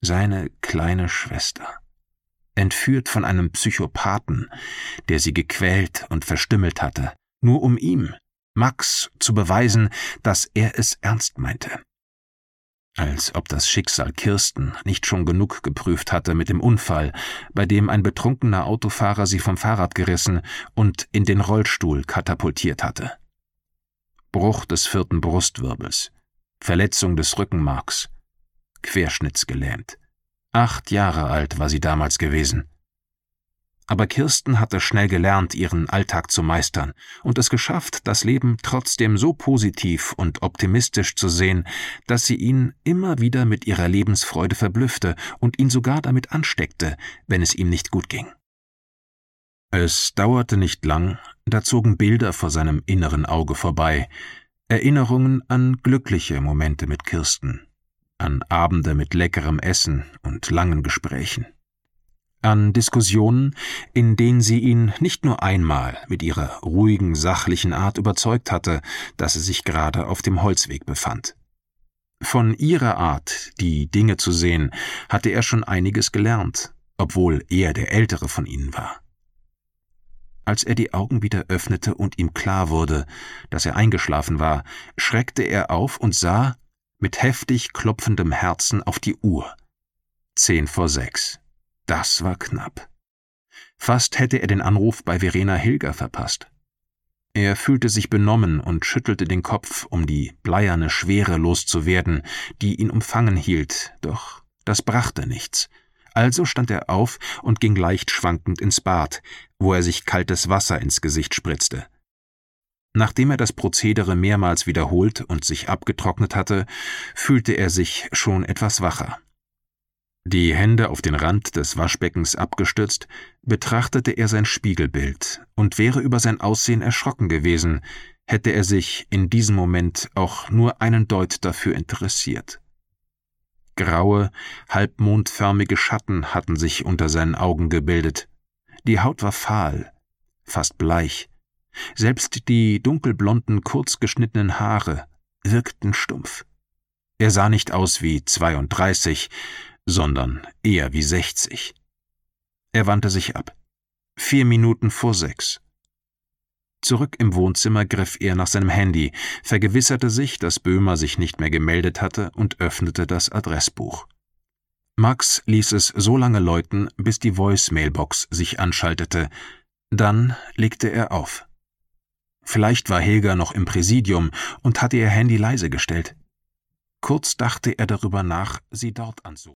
Seine kleine Schwester. Entführt von einem Psychopathen, der sie gequält und verstümmelt hatte, nur um ihm, Max, zu beweisen, dass er es ernst meinte. Als ob das Schicksal Kirsten nicht schon genug geprüft hatte mit dem Unfall, bei dem ein betrunkener Autofahrer sie vom Fahrrad gerissen und in den Rollstuhl katapultiert hatte. Bruch des 4. Brustwirbels, Verletzung des Rückenmarks, querschnittsgelähmt. 8 Jahre alt war sie damals gewesen. Aber Kirsten hatte schnell gelernt, ihren Alltag zu meistern und es geschafft, das Leben trotzdem so positiv und optimistisch zu sehen, dass sie ihn immer wieder mit ihrer Lebensfreude verblüffte und ihn sogar damit ansteckte, wenn es ihm nicht gut ging. Es dauerte nicht lang, da zogen Bilder vor seinem inneren Auge vorbei, Erinnerungen an glückliche Momente mit Kirsten, an Abende mit leckerem Essen und langen Gesprächen. An Diskussionen, in denen sie ihn nicht nur einmal mit ihrer ruhigen, sachlichen Art überzeugt hatte, dass er sich gerade auf dem Holzweg befand. Von ihrer Art, die Dinge zu sehen, hatte er schon einiges gelernt, obwohl er der Ältere von ihnen war. Als er die Augen wieder öffnete und ihm klar wurde, dass er eingeschlafen war, schreckte er auf und sah mit heftig klopfendem Herzen auf die Uhr. 5:10. Das war knapp. Fast hätte er den Anruf bei Verena Hilger verpasst. Er fühlte sich benommen und schüttelte den Kopf, um die bleierne Schwere loszuwerden, die ihn umfangen hielt, doch das brachte nichts. Also stand er auf und ging leicht schwankend ins Bad, wo er sich kaltes Wasser ins Gesicht spritzte. Nachdem er das Prozedere mehrmals wiederholt und sich abgetrocknet hatte, fühlte er sich schon etwas wacher. Die Hände auf den Rand des Waschbeckens abgestützt, betrachtete er sein Spiegelbild und wäre über sein Aussehen erschrocken gewesen, hätte er sich in diesem Moment auch nur einen Deut dafür interessiert. Graue, halbmondförmige Schatten hatten sich unter seinen Augen gebildet. Die Haut war fahl, fast bleich. Selbst die dunkelblonden, kurzgeschnittenen Haare wirkten stumpf. Er sah nicht aus wie 32, sondern eher wie 60. Er wandte sich ab. 5:04. Zurück im Wohnzimmer griff er nach seinem Handy, vergewisserte sich, dass Böhmer sich nicht mehr gemeldet hatte und öffnete das Adressbuch. Max ließ es so lange läuten, bis die Voicemailbox sich anschaltete. Dann legte er auf. Vielleicht war Hilger noch im Präsidium und hatte ihr Handy leise gestellt. Kurz dachte er darüber nach, sie dort anzurufen.